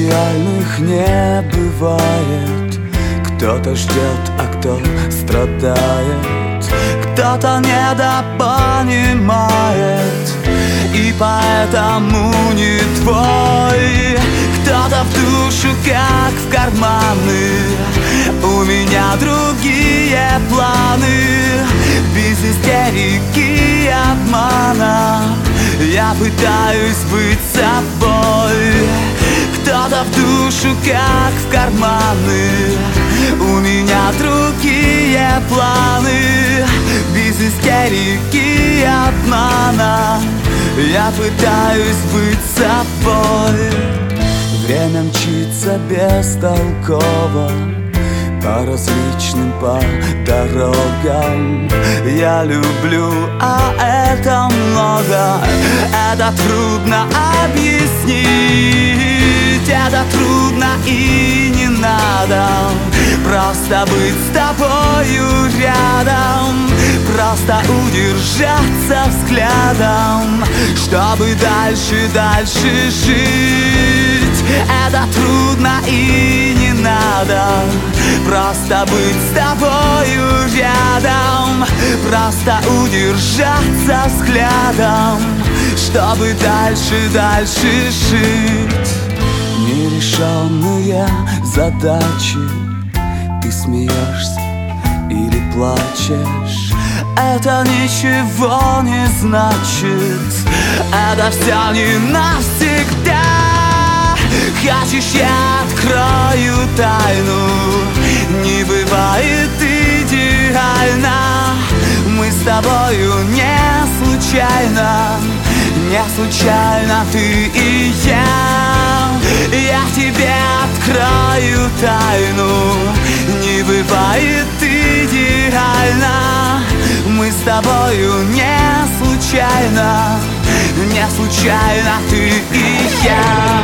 идеальных не бывает. Кто-то ждет, а кто страдает, кто-то недопонимает, и поэтому не твой. Кто-то в душу, как в карманы, у меня другие планы. Без истерики и обмана я пытаюсь быть собой. Кто-то в душу, как в карманы, у меня другие планы. Без истерики и обмана я пытаюсь быть собой. Время мчится бестолково по различным по дорогам. Я люблю, а это много. Это трудно объяснить, это трудно и не надо. Просто быть с тобою рядом, просто удержаться взглядом, чтобы дальше жить. Это трудно и не надо. Просто быть с тобою рядом, просто удержаться взглядом, чтобы дальше жить. Нерешенные задачи, ты смеешься или плачешь, это ничего не значит, это все не навсегда. Хочешь, я открою тайну, не бывает идеально. Мы с тобою не случайно ты и я. Я тебе открою тайну, не бывает идеально. Мы с тобою не случайно ты и я.